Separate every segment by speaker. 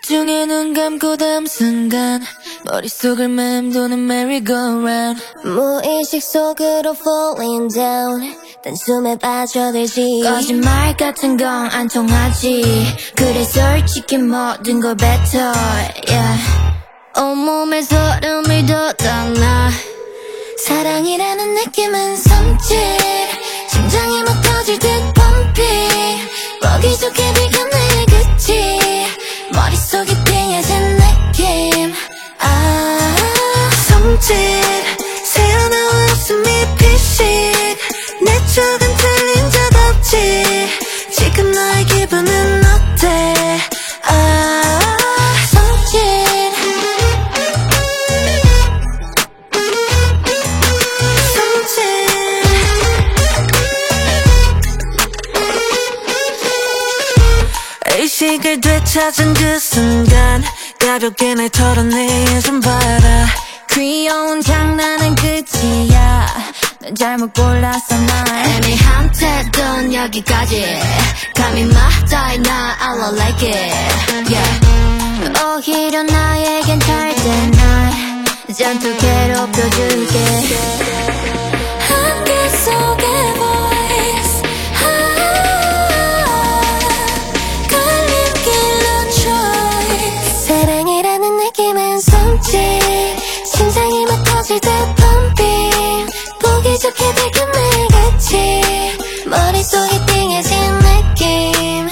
Speaker 1: 집중해 눈 감고 다음 순간 머릿속을 맴도는 merry-go-round
Speaker 2: 무의식 속으로 falling down 단숨에 빠져들지
Speaker 1: 거짓말 같은 건 안 통하지 그래 솔직히 모든 걸 뱉어 yeah. 온몸에 소름이 돋아나 사랑이라는 느낌은 섬찟 심장이 막 터질 듯 pumping 보기 좋게 비긴 내 끝이 머릿속이 띵해진 느낌
Speaker 2: 섬찟 새어나온 웃음이 피식 내 쪽은 틀린 적 없지 지금 너의 기분은 어때
Speaker 1: 섬찟
Speaker 2: 의식을 되찾은 그 순간 가볍게 날 털어내 좀 봐라
Speaker 1: 귀여운 장난은 끝이야 넌 잘못 골랐어 날 애매한 태도는 여기까지 감히 맞다이 나 I like it yeah. 오히려 나에겐 잘된 날 잔뜩 괴롭혀줄게 한계 속의 voice 걸림길로 choice
Speaker 2: 사랑이라는 느낌은 섬찟 심장이 막 터질 듯 pumping 보기 좋게 밝은 날같이 머릿속이 띵해진 느낌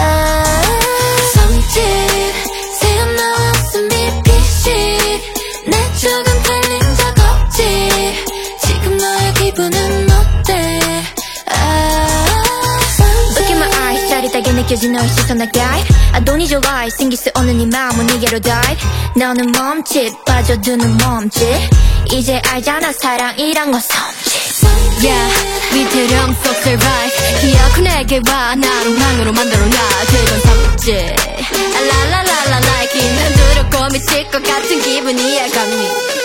Speaker 1: 섬찟 새어나온 웃음이 피식 내 쪽은 틀린 적 없지 지금 너의 기분은 어때 Look in my eyes 짜릿하게 느껴진 너의 시선 날 guide I don't need your lies 생길 수 없는 이 마음은 네게로 dive 너는 멈칫 빠져드는 몸짓 이제 알잖아 사랑이란 건 섬찟 Yeah 위태령 속 survive 기억은 내게 와 나로 망으로 만들어놔 그건 섬찟 라라라라 like it 난 두렵고 미칠 것 같은 기분이야 감히